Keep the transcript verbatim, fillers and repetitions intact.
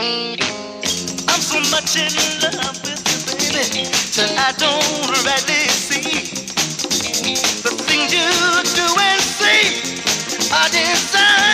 I'm so much in love with you, baby, that I don't rightly see the things you do and say are designed.